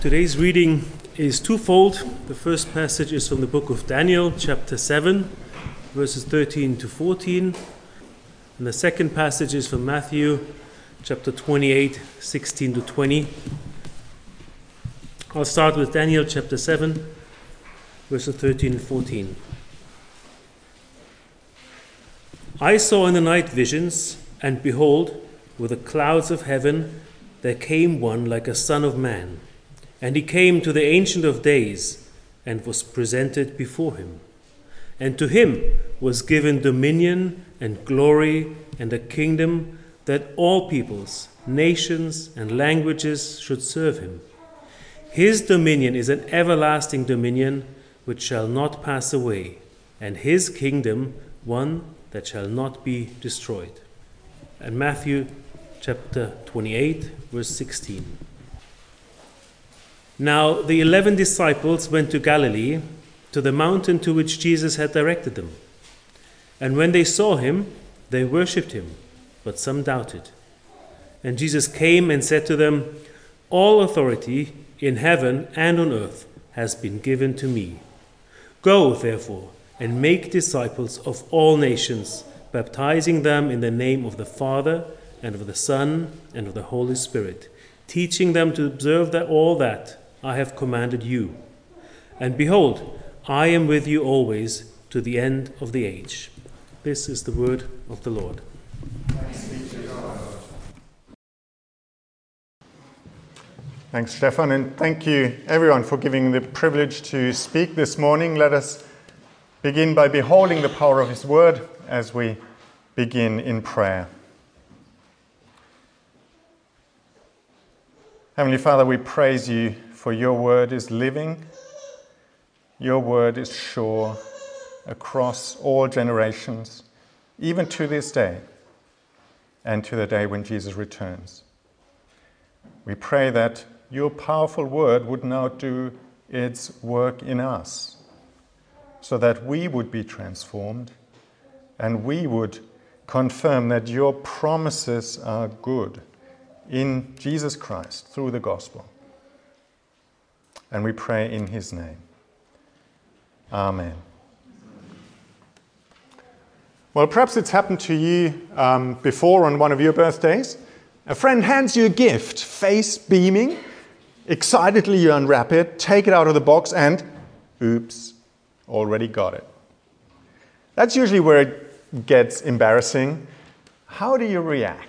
Today's reading is twofold. The first passage is from the book of Daniel, chapter 7, verses 13 to 14. And the second passage is from Matthew, chapter 28, 16 to 20. I'll start with Daniel, chapter 7, verses 13 and 14. I saw in the night visions, and behold, with the clouds of heaven there came one like a son of man. And he came to the Ancient of Days, and was presented before him. And to him was given dominion and glory and a kingdom, that all peoples, nations, and languages should serve him. His dominion is an everlasting dominion which shall not pass away, and his kingdom one that shall not be destroyed. And Matthew chapter 28, verse 16. Now the 11 disciples went to Galilee, to the mountain to which Jesus had directed them. And when they saw him, they worshipped him, but some doubted. And Jesus came and said to them, All authority in heaven and on earth has been given to me. Go, therefore, and make disciples of all nations, baptizing them in the name of the Father, and of the Son, and of the Holy Spirit, teaching them to observe all that I have commanded you. And behold, I am with you always to the end of the age. This is the word of the Lord. Thanks, Stefan, and thank you everyone for giving the privilege to speak this morning. Let us begin by beholding the power of his word as we begin in prayer. Heavenly Father, we praise you for your word is living, your word is sure across all generations, even to this day and to the day when Jesus returns. We pray that your powerful word would now do its work in us, so that we would be transformed and we would confirm that your promises are good in Jesus Christ through the gospel. And we pray in his name. Amen. Well, perhaps it's happened to you before on one of your birthdays. A friend hands you a gift, face beaming. Excitedly you unwrap it, take it out of the box, and oops, already got it. That's usually where it gets embarrassing. How do you react?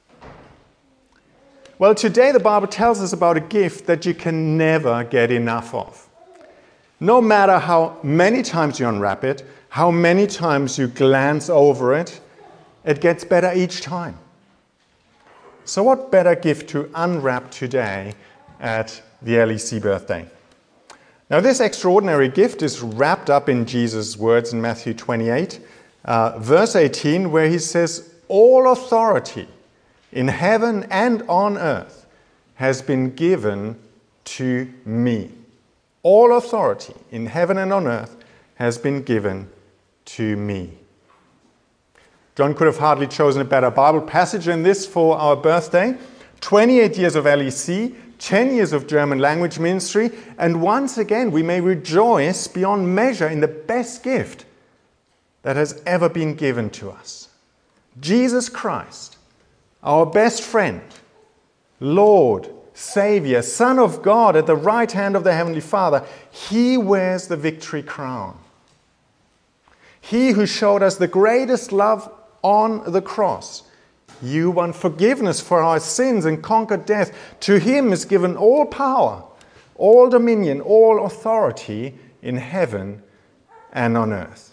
Well, today the Bible tells us about a gift that you can never get enough of. No matter how many times you unwrap it, how many times you glance over it, it gets better each time. So what better gift to unwrap today at the LEC birthday? Now, this extraordinary gift is wrapped up in Jesus' words in Matthew 28, verse 18, where he says, All authority in heaven and on earth has been given to me. All authority in heaven and on earth has been given to me. John could have hardly chosen a better Bible passage than this for our birthday. 28 years of LEC, 10 years of German language ministry, and once again we may rejoice beyond measure in the best gift that has ever been given to us. Jesus Christ, our best friend, Lord, Savior, Son of God at the right hand of the Heavenly Father, he wears the victory crown. He who showed us the greatest love on the cross. You won forgiveness for our sins and conquered death. To him is given all power, all dominion, all authority in heaven and on earth.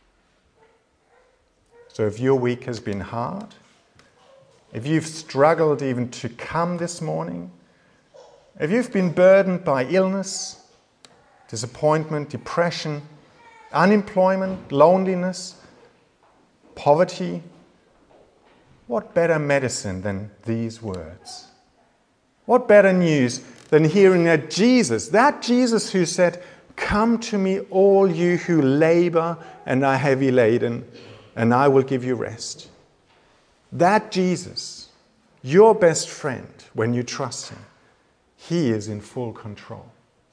So if your week has been hard, if you've struggled even to come this morning, if you've been burdened by illness, disappointment, depression, unemployment, loneliness, poverty, what better medicine than these words? What better news than hearing that Jesus who said, Come to me, all you who labor and are heavy laden, and I will give you rest. That Jesus, your best friend when you trust him, He is in full control.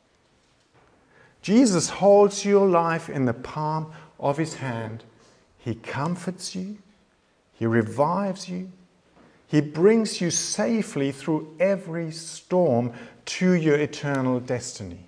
Jesus holds your life in the palm of his hand. He comforts you. He revives you. He brings you safely through every storm to your eternal destiny.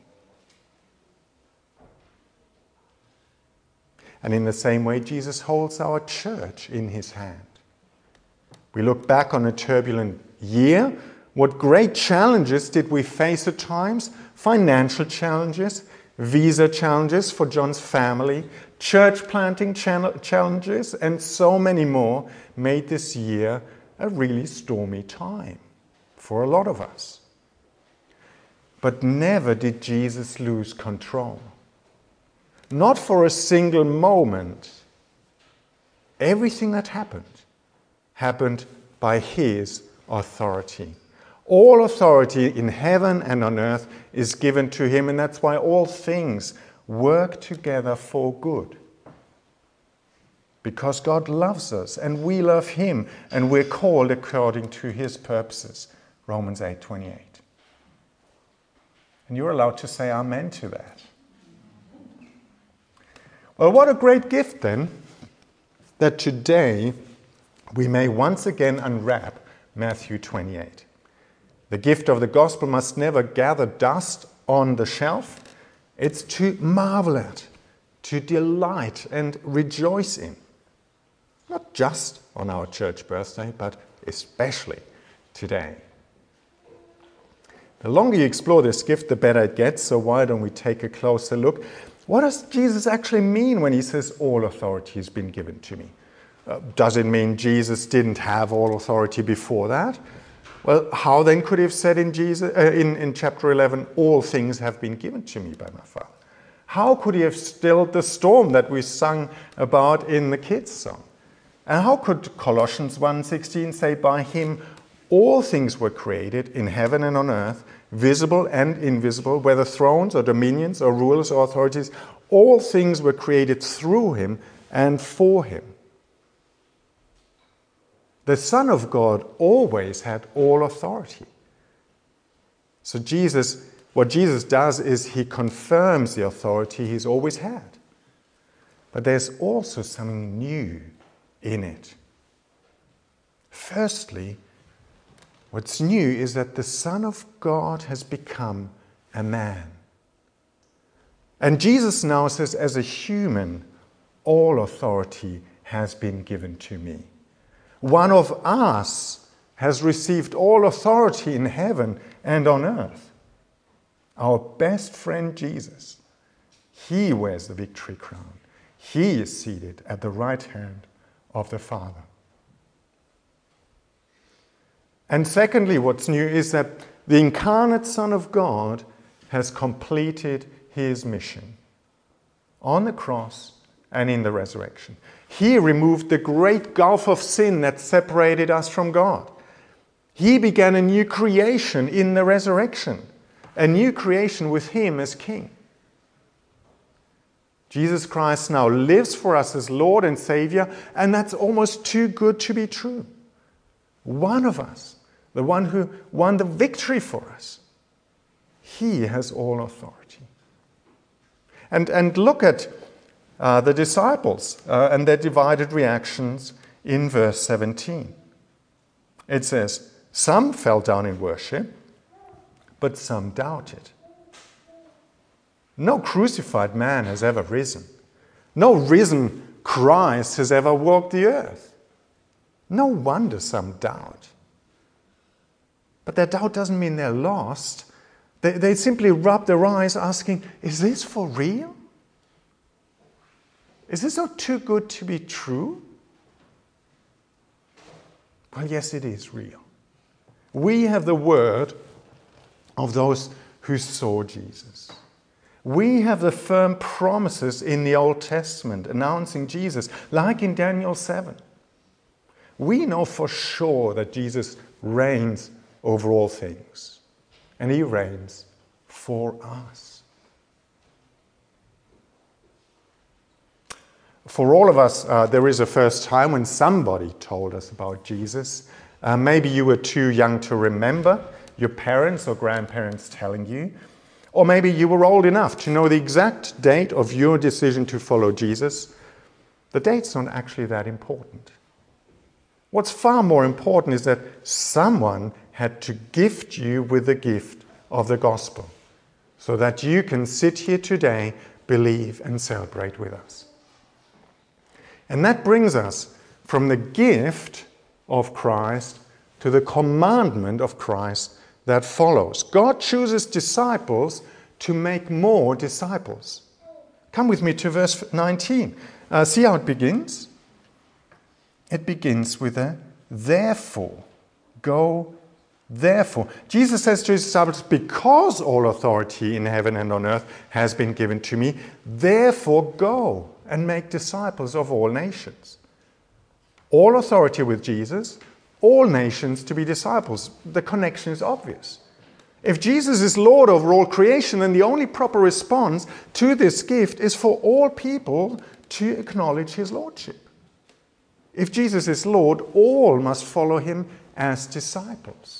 And in the same way, Jesus holds our church in his hand. We look back on a turbulent year. What great challenges did we face at times? Financial challenges, visa challenges for John's family, church planting challenges, and so many more made this year a really stormy time for a lot of us. But never did Jesus lose control. Not for a single moment. Everything that happened by his authority. All authority in heaven and on earth is given to him, and that's why all things work together for good. Because God loves us, and we love him, and we're called according to his purposes. Romans 8:28. And you're allowed to say amen to that. Well, what a great gift then, that today we may once again unwrap Matthew 28. The gift of the gospel must never gather dust on the shelf. It's to marvel at, to delight and rejoice in. Not just on our church birthday, but especially today. The longer you explore this gift, the better it gets, so why don't we take a closer look? What does Jesus actually mean when he says, all authority has been given to me? Does it mean Jesus didn't have all authority before that? Well, how then could he have said in chapter 11, all things have been given to me by my Father? How could he have stilled the storm that we sung about in the kids' song? And how could Colossians 1:16 say, by him all things were created in heaven and on earth, visible and invisible, whether thrones or dominions or rulers or authorities, all things were created through him and for him. The Son of God always had all authority. So what Jesus does is he confirms the authority he's always had. But there's also something new in it. Firstly, what's new is that the Son of God has become a man. And Jesus now says, as a human, all authority has been given to me. One of us has received all authority in heaven and on earth. Our best friend Jesus, he wears the victory crown. He is seated at the right hand of the Father. And secondly, what's new is that the incarnate Son of God has completed his mission on the cross and in the resurrection. He removed the great gulf of sin that separated us from God. He began a new creation in the resurrection, a new creation with him as King. Jesus Christ now lives for us as Lord and Savior, and that's almost too good to be true. One of us, the one who won the victory for us, he has all authority. And look at the disciples and their divided reactions in verse 17. It says, some fell down in worship, but some doubted. No crucified man has ever risen. No risen Christ has ever walked the earth. No wonder some doubt. But their doubt doesn't mean they're lost. They simply rub their eyes asking, is this for real? Is this not too good to be true? Well, yes, it is real. We have the word of those who saw Jesus. We have the firm promises in the Old Testament announcing Jesus, like in Daniel 7. We know for sure that Jesus reigns over all things, and he reigns for us. For all of us, there is a first time when somebody told us about Jesus. Maybe you were too young to remember. your parents or grandparents telling you. Or maybe you were old enough to know the exact date of your decision to follow Jesus. The date's not actually that important. What's far more important is that someone had to gift you with the gift of the gospel so that you can sit here today, believe, and celebrate with us. And that brings us from the gift of Christ to the commandment of Christ that follows. God chooses disciples to make more disciples. Come with me to verse 19. See how it begins? It begins with a therefore. Go therefore. Jesus says to his disciples, because all authority in heaven and on earth has been given to me, therefore go and make disciples of all nations. All authority with Jesus, all nations to be disciples. The connection is obvious. If Jesus is Lord over all creation, then the only proper response to this gift is for all people to acknowledge his lordship. If Jesus is Lord, all must follow him as disciples.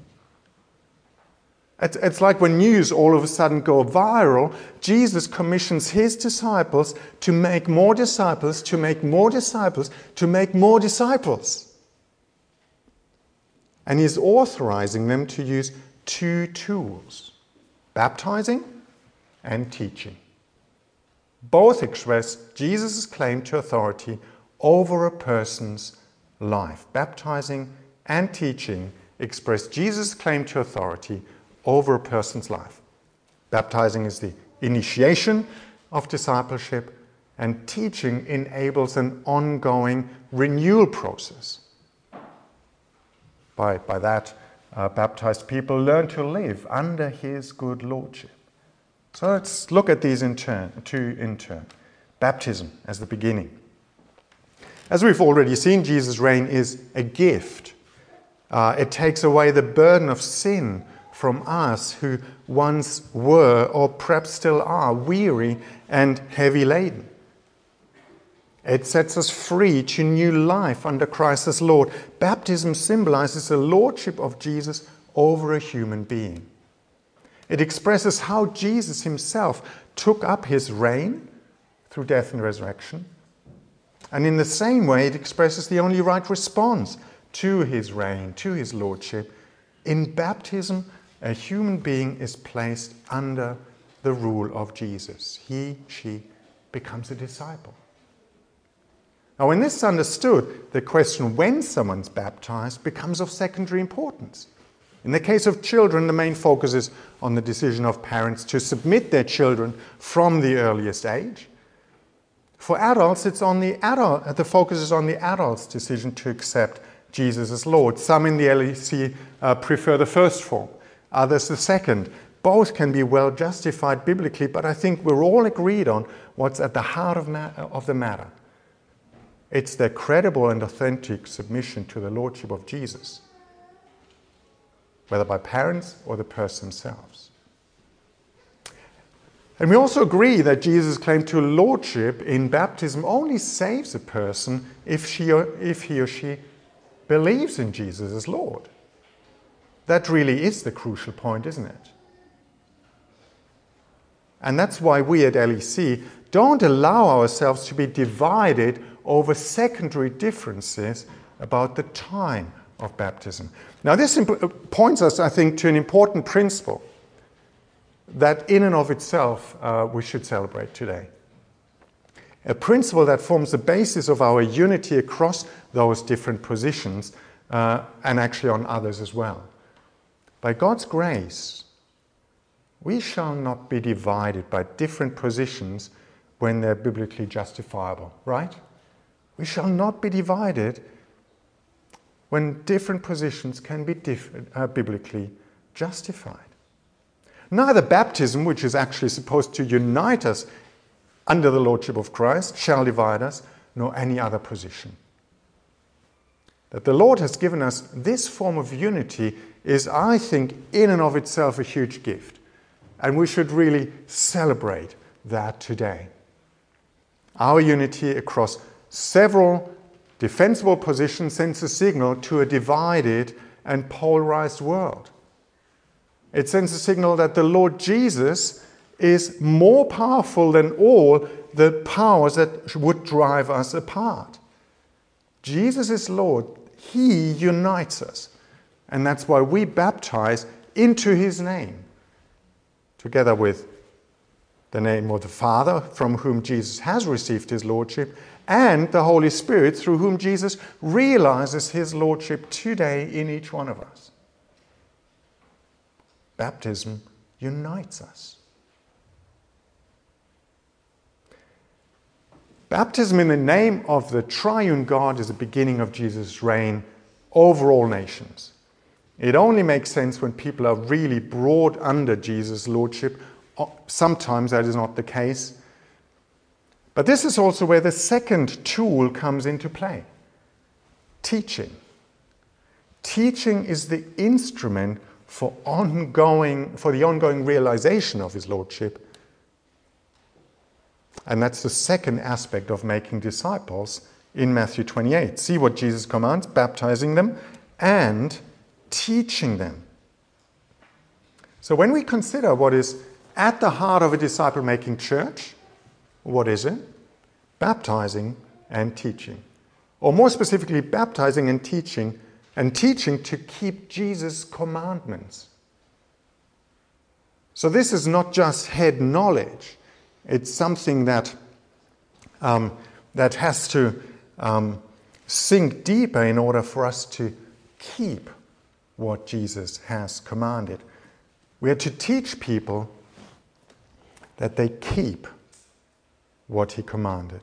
It's like when news all of a sudden go viral, Jesus commissions his disciples to make more disciples, to make more disciples, to make more disciples. And he's authorizing them to use two tools, baptizing and teaching. Both express Jesus' claim to authority over a person's life. Baptizing and teaching express Jesus' claim to authority over a person's life. Baptizing is the initiation of discipleship, and teaching enables an ongoing renewal process. By that, baptized people learn to live under his good lordship. So let's look at these in turn. Baptism as the beginning. As we've already seen, Jesus' reign is a gift. It takes away the burden of sin from us who once were, or perhaps still are, weary and heavy laden. It sets us free to new life under Christ as Lord. Baptism symbolizes the lordship of Jesus over a human being. It expresses how Jesus himself took up his reign through death and resurrection. And in the same way, it expresses the only right response to his reign, to his lordship. In baptism, a human being is placed under the rule of Jesus. He, she becomes a disciple. Now, when this is understood, the question when someone's baptized becomes of secondary importance. In the case of children, the main focus is on the decision of parents to submit their children from the earliest age. For adults, the focus is on the adult's decision to accept Jesus as Lord. Some in the LEC prefer the first form, others the second. Both can be well justified biblically, but I think we're all agreed on what's at the heart of the matter. It's their credible and authentic submission to the lordship of Jesus, whether by parents or the person themselves. And we also agree that Jesus' claim to lordship in baptism only saves a person if he or she believes in Jesus as Lord. That really is the crucial point, isn't it? And that's why we at LEC don't allow ourselves to be divided over secondary differences about the time of baptism. Now, this points us, I think, to an important principle that in and of itself we should celebrate today. A principle that forms the basis of our unity across those different positions and actually on others as well. By God's grace, we shall not be divided by different positions when they're biblically justifiable, right? We shall not be divided when different positions can be biblically justified. Neither baptism, which is actually supposed to unite us under the lordship of Christ, shall divide us, nor any other position. That the Lord has given us this form of unity is, I think, in and of itself a huge gift. And we should really celebrate that today. Our unity across several defensible positions sends a signal to a divided and polarized world. It sends a signal that the Lord Jesus is more powerful than all the powers that would drive us apart. Jesus is Lord. He unites us. And that's why we baptize into his name, together with the name of the Father, from whom Jesus has received his lordship, and the Holy Spirit, through whom Jesus realizes his lordship today in each one of us. Baptism unites us. Baptism in the name of the triune God is the beginning of Jesus' reign over all nations. It only makes sense when people are really brought under Jesus' lordship. Sometimes that is not the case. But this is also where the second tool comes into play. Teaching. Teaching is the instrument for the ongoing realization of his lordship. And that's the second aspect of making disciples in Matthew 28. See what Jesus commands: baptizing them and teaching them. So when we consider what is at the heart of a disciple-making church, what is it? Baptizing and teaching. Or more specifically, baptizing and teaching to keep Jesus' commandments. So this is not just head knowledge. It's something that has to sink deeper in order for us to keep what Jesus has commanded. We are to teach people that they keep what he commanded.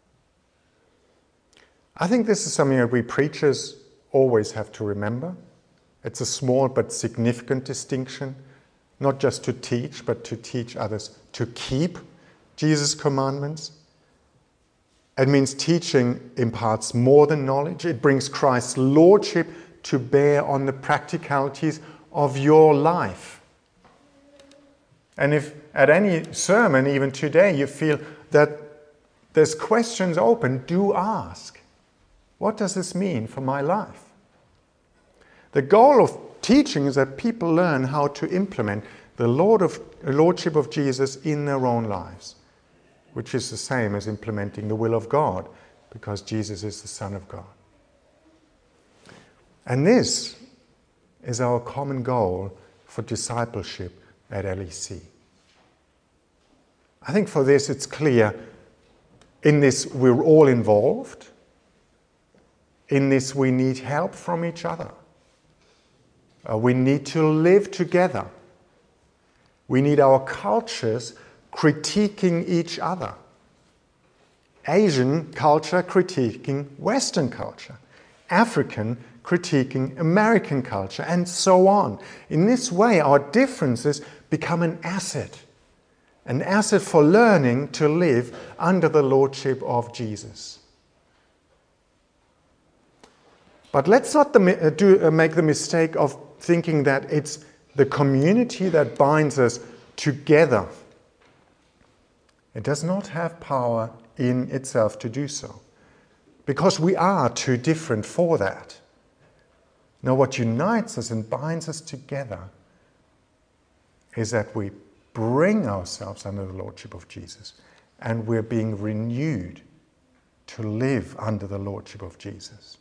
I think this is something that we preachers always have to remember. It's a small but significant distinction, not just to teach, but to teach others to keep Jesus' commandments. It means teaching imparts more than knowledge. It brings Christ's lordship to bear on the practicalities of your life. And if at any sermon, even today, you feel that there's questions open, do ask. What does this mean for my life? The goal of teaching is that people learn how to implement the lordship of Jesus in their own lives, which is the same as implementing the will of God, because Jesus is the Son of God. And this is our common goal for discipleship at LEC. I think for this it's clear, in this we're all involved. In this we need help from each other. We need to live together. We need our cultures critiquing each other. Asian culture critiquing Western culture. African critiquing American culture, and so on. In this way, our differences become an asset for learning to live under the lordship of Jesus. But let's not make the mistake of thinking that it's the community that binds us together. It does not have power in itself to do so, because we are too different for that. Now, what unites us and binds us together is that we bring ourselves under the lordship of Jesus, and we're being renewed to live under the lordship of Jesus.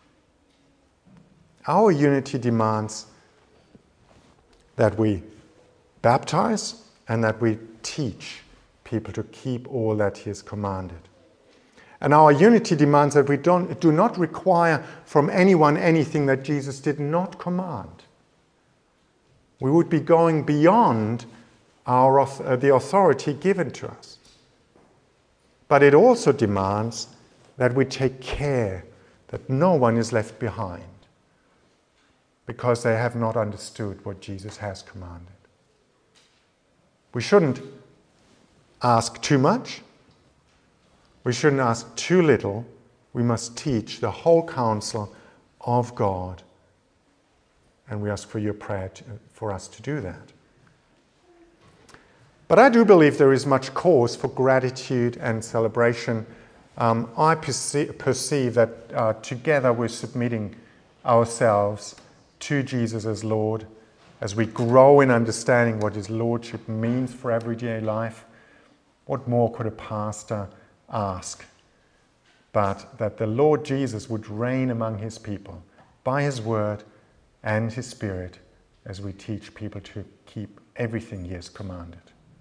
Our unity demands that we baptize and that we teach people to keep all that he has commanded. And our unity demands that we do not require from anyone anything that Jesus did not command. We would be going beyond the authority given to us. But it also demands that we take care that no one is left behind, because they have not understood what Jesus has commanded. We shouldn't ask too much. We shouldn't ask too little. We must teach the whole counsel of God. And we ask for your prayer for us to do that. But I do believe there is much cause for gratitude and celebration. I perceive that together we're submitting ourselves to Jesus as Lord, as we grow in understanding what His Lordship means for everyday life, what more could a pastor ask? But that the Lord Jesus would reign among His people by His word and His Spirit as we teach people to keep everything He has commanded.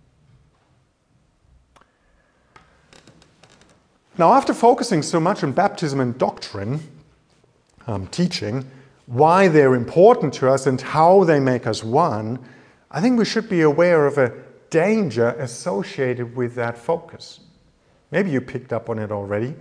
Now, after focusing so much on baptism and doctrine, teaching, why they're important to us and how they make us one, I think we should be aware of a danger associated with that focus. Maybe you picked up on it already.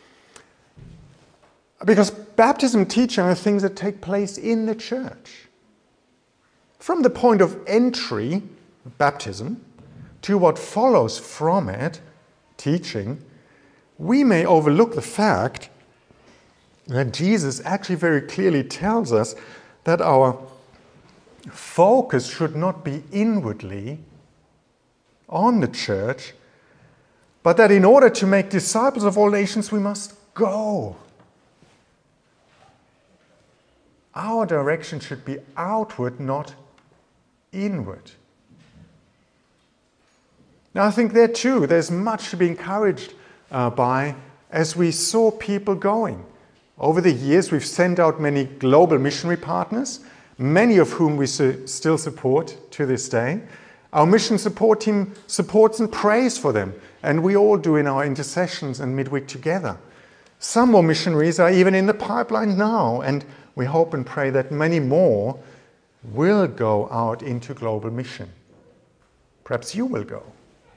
Because baptism and teaching are things that take place in the church. From the point of entry, baptism, to what follows from it, teaching, we may overlook the fact that Jesus actually very clearly tells us that our focus should not be inwardly on the church, but that in order to make disciples of all nations, we must go. Our direction should be outward, not inward. Now, I think there too, there's much to be encouraged by as we saw people going. Over the years, we've sent out many global missionary partners, many of whom we still support to this day. Our mission support team supports and prays for them, and we all do in our intercessions and midweek together. Some more missionaries are even in the pipeline now, and we hope and pray that many more will go out into global mission. Perhaps you will go.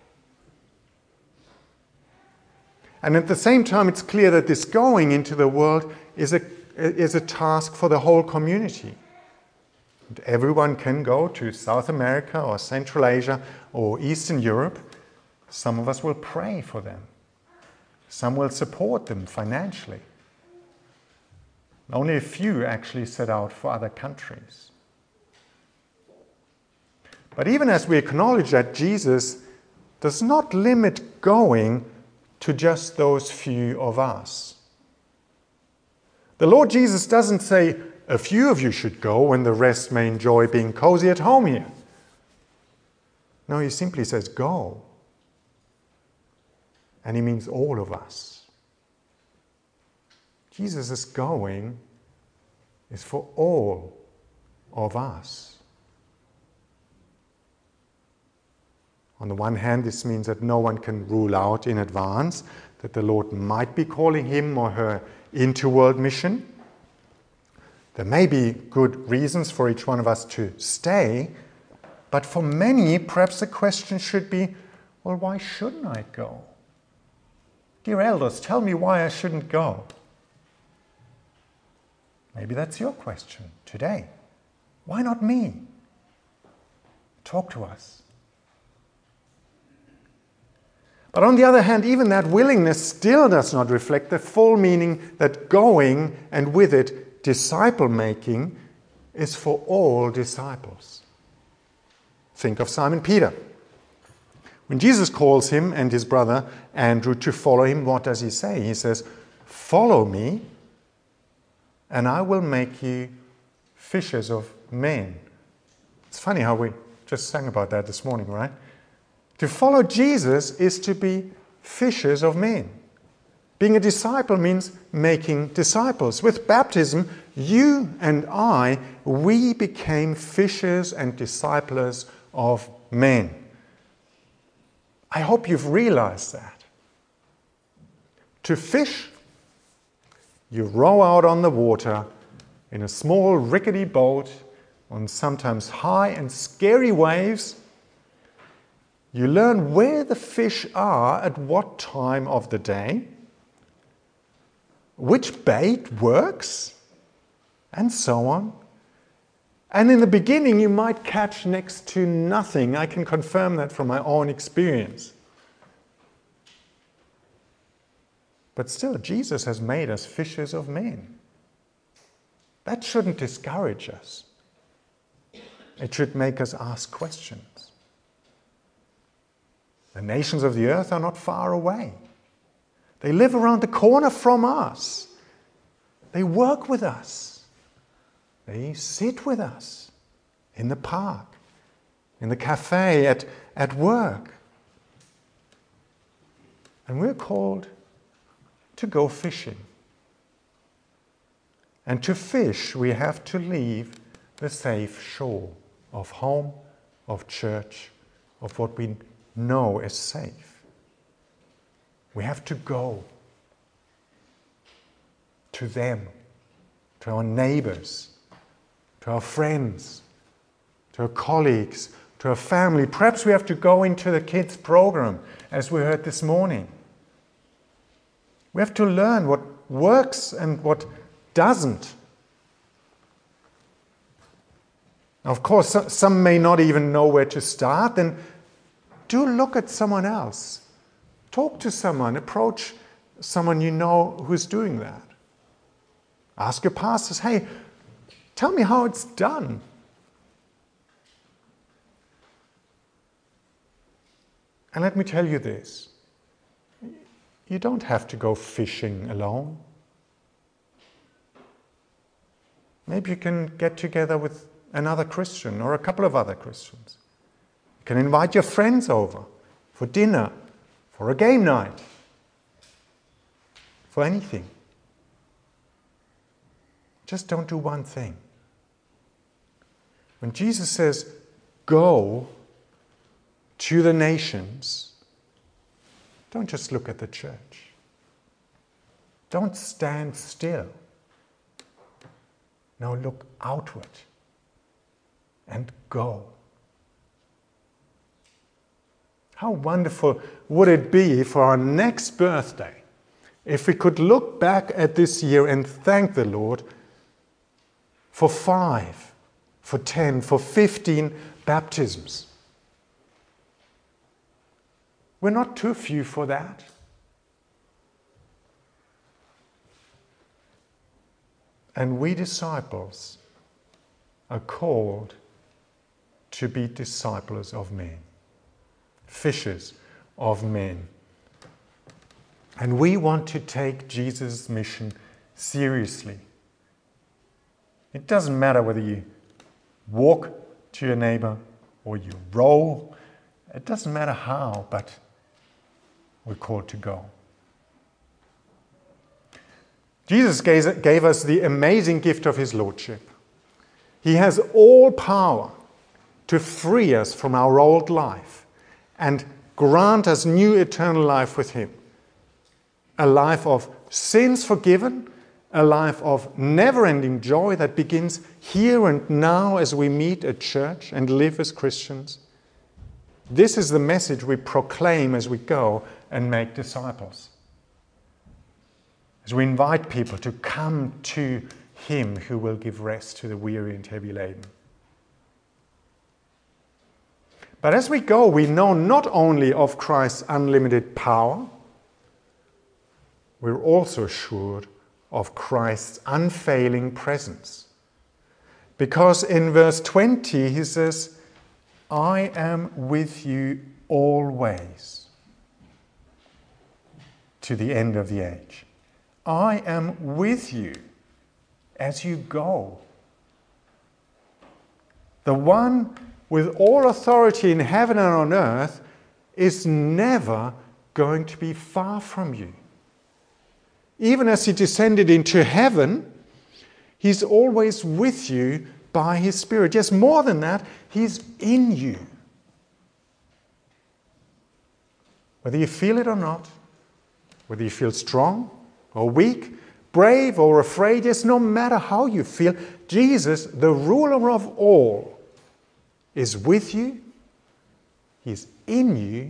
And at the same time, it's clear that this going into the world is a task for the whole community. And everyone can go to South America or Central Asia or Eastern Europe. Some of us will pray for them. Some will support them financially. Only a few actually set out for other countries. But even as we acknowledge that, Jesus does not limit going to just those few of us. The Lord Jesus doesn't say, a few of you should go when the rest may enjoy being cozy at home here. No, He simply says, go. And He means all of us. Jesus' going is for all of us. On the one hand, this means that no one can rule out in advance that the Lord might be calling him or her into world mission. There may be good reasons for each one of us to stay, but for many, perhaps the question should be, well, why shouldn't I go? Dear elders, tell me why I shouldn't go. Maybe that's your question today. Why not me? Talk to us. But on the other hand, even that willingness still does not reflect the full meaning that going, and with it, disciple-making, is for all disciples. Think of Simon Peter. When Jesus calls him and his brother Andrew to follow him, what does he say? He says, "Follow me, and I will make you fishers of men." It's funny how we just sang about that this morning, right? To follow Jesus is to be fishers of men. Being a disciple means making disciples. With baptism, you and I, we became fishers and disciplers of men. I hope you've realized that. To fish, you row out on the water in a small rickety boat on sometimes high and scary waves. You learn where the fish are at what time of the day, which bait works, and so on. And in the beginning, you might catch next to nothing. I can confirm that from my own experience. But still, Jesus has made us fishers of men. That shouldn't discourage us. It should make us ask questions. The nations of the earth are not far away. They live around the corner from us. They work with us. They sit with us in the park, in the cafe, at work. And we're called to go fishing. And to fish, we have to leave the safe shore of home, of church, of what we know is safe. We have to go to them, to our neighbors, to our friends, to our colleagues, to our family. Perhaps we have to go into the kids' program, as we heard this morning. We have to learn what works and what doesn't. Of course, some may not even know where to start. Then do look at someone else. Talk to someone. Approach someone you know who's doing that. Ask your pastors, hey, tell me how it's done. And let me tell you this. You don't have to go fishing alone. Maybe you can get together with another Christian or a couple of other Christians. You can invite your friends over for dinner, for a game night, for anything. Just don't do one thing. When Jesus says, go to the nations, don't just look at the church. Don't stand still. No, look outward and go. How wonderful would it be for our next birthday if we could look back at this year and thank the Lord for 5, for 10, for 15 baptisms. We're not too few for that. And we disciples are called to be disciples of men, fishers of men. And we want to take Jesus' mission seriously. It doesn't matter whether you walk to your neighbor or you row. It doesn't matter how, but we're called to go. Jesus gave us the amazing gift of his lordship. He has all power to free us from our old life and grant us new eternal life with him. A life of sins forgiven, a life of never-ending joy that begins here and now as we meet at church and live as Christians. This is the message we proclaim as we go and make disciples. As we invite people to come to him who will give rest to the weary and heavy laden. But as we go, we know not only of Christ's unlimited power, we're also assured of Christ's unfailing presence. Because in verse 20 he says, I am with you always to the end of the age. I am with you as you go. The one with all authority in heaven and on earth is never going to be far from you. Even as he descended into heaven, he's always with you by his Spirit. Yes, more than that, he's in you. Whether you feel it or not, whether you feel strong or weak, brave or afraid, yes, no matter how you feel, Jesus, the ruler of all, is with you. He's in you.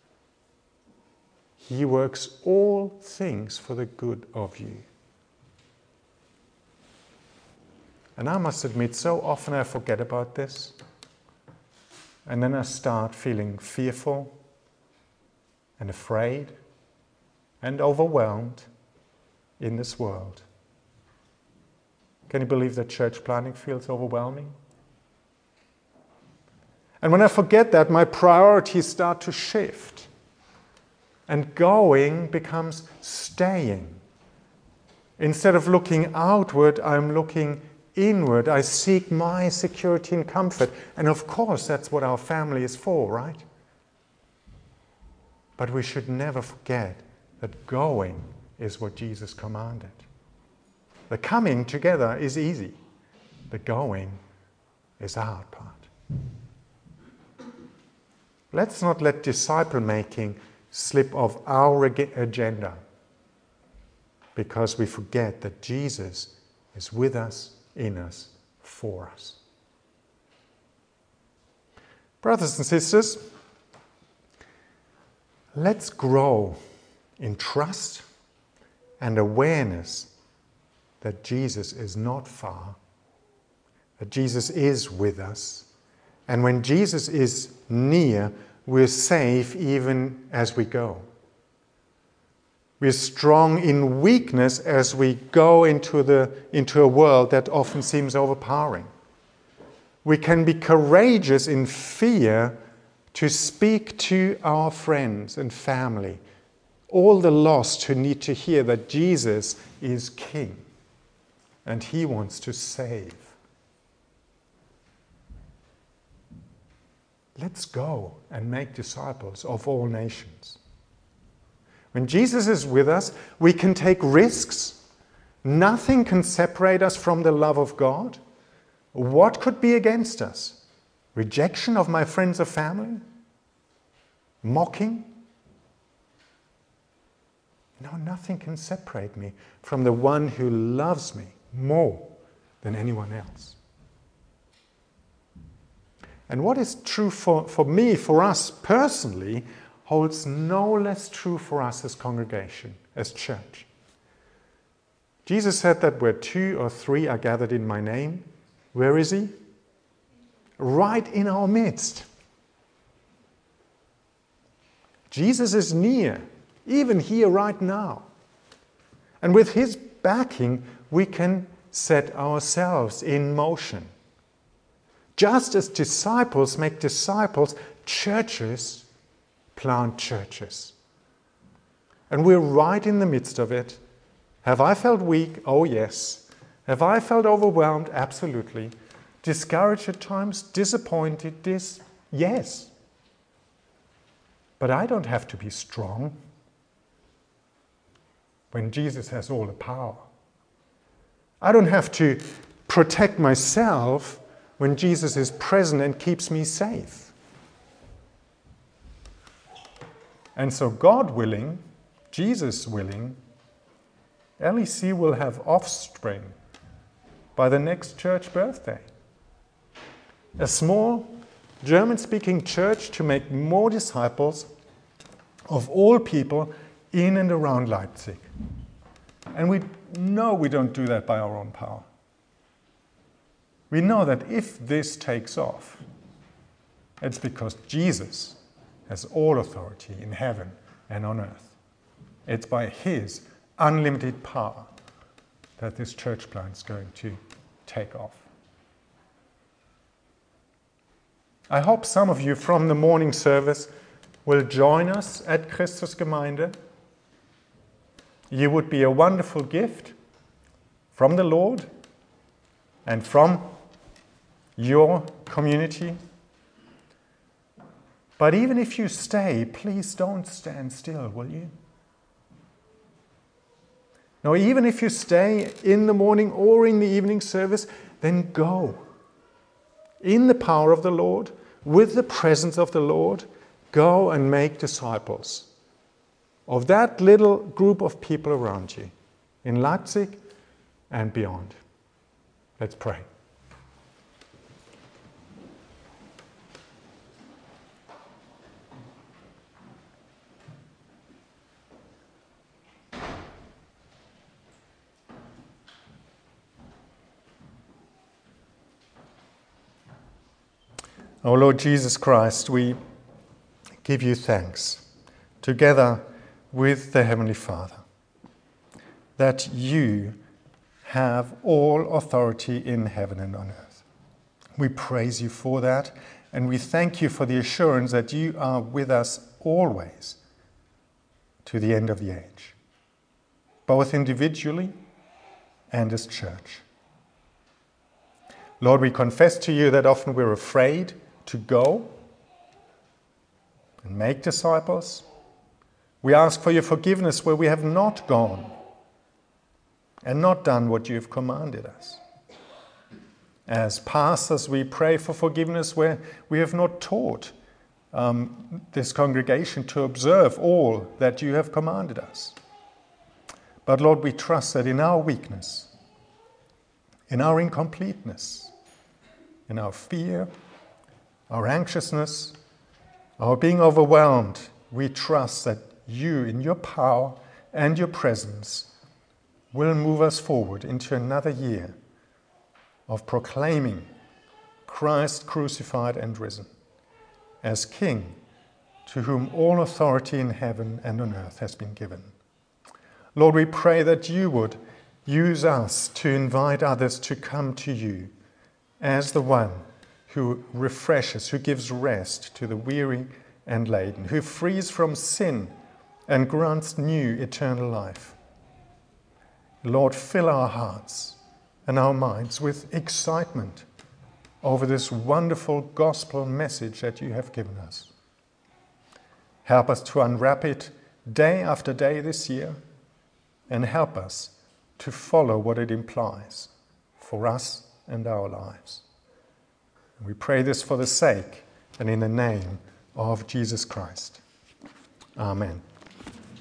He works all things for the good of you. And I must admit, so often I forget about this. And then I start feeling fearful and afraid and overwhelmed in this world. Can you believe that church planting feels overwhelming? And when I forget that, my priorities start to shift. And going becomes staying. Instead of looking outward, I'm looking inward. I seek my security and comfort. And of course, that's what our family is for, right? But we should never forget that going is what Jesus commanded. The coming together is easy. The going is the hard part. Let's not let disciple-making slip off our agenda because we forget that Jesus is with us, in us, for us. Brothers and sisters, let's grow in trust and awareness that Jesus is not far, that Jesus is with us, and when Jesus is near, we're safe even as we go. We're strong in weakness as we go into a world that often seems overpowering. We can be courageous in fear to speak to our friends and family, all the lost who need to hear that Jesus is King and He wants to save. Let's go and make disciples of all nations. When Jesus is with us, we can take risks. Nothing can separate us from the love of God. What could be against us? Rejection of my friends or family? Mocking? No, nothing can separate me from the one who loves me more than anyone else. And what is true for me, for us personally, holds no less true for us as congregation, as church. Jesus said that where 2 or 3 are gathered in my name, where is He? Right in our midst. Jesus is near, even here right now. And with His backing, we can set ourselves in motion. Just as disciples make disciples, churches plant churches. And we're right in the midst of it. Have I felt weak? Oh yes. Have I felt overwhelmed? Absolutely. Discouraged at times? Disappointed? Yes. But I don't have to be strong when Jesus has all the power. I don't have to protect myself when Jesus is present and keeps me safe. And so God willing, Jesus willing, LEC will have offspring by the next church birthday. A small German-speaking church to make more disciples of all people in and around Leipzig. And we know we don't do that by our own power. We know that if this takes off, it's because Jesus has all authority in heaven and on earth. It's by His unlimited power that this church plant is going to take off. I hope some of you from the morning service will join us at Christusgemeinde. You would be a wonderful gift from the Lord and from your community. But even if you stay, please don't stand still, will you? No, even if you stay in the morning or in the evening service, then go. In the power of the Lord, with the presence of the Lord, go and make disciples of that little group of people around you in Leipzig and beyond. Let's pray. O Lord Jesus Christ, we give you thanks, together with the Heavenly Father, that you have all authority in heaven and on earth. We praise you for that, and we thank you for the assurance that you are with us always to the end of the age, both individually and as church. Lord, we confess to you that often we're afraid to go and make disciples. We ask for your forgiveness where we have not gone and not done what you have commanded us. As pastors, we pray for forgiveness where we have not taught this congregation to observe all that you have commanded us. But Lord, we trust that in our weakness, in our incompleteness, in our fear, our anxiousness, our being overwhelmed, we trust that you, in your power and your presence, will move us forward into another year of proclaiming Christ crucified and risen as King, to whom all authority in heaven and on earth has been given. Lord, we pray that you would use us to invite others to come to you as the one who refreshes, who gives rest to the weary and laden, who frees from sin and grants new eternal life. Lord, fill our hearts and our minds with excitement over this wonderful gospel message that you have given us. Help us to unwrap it day after day this year, and help us to follow what it implies for us and our lives. We pray this for the sake and in the name of Jesus Christ. Amen.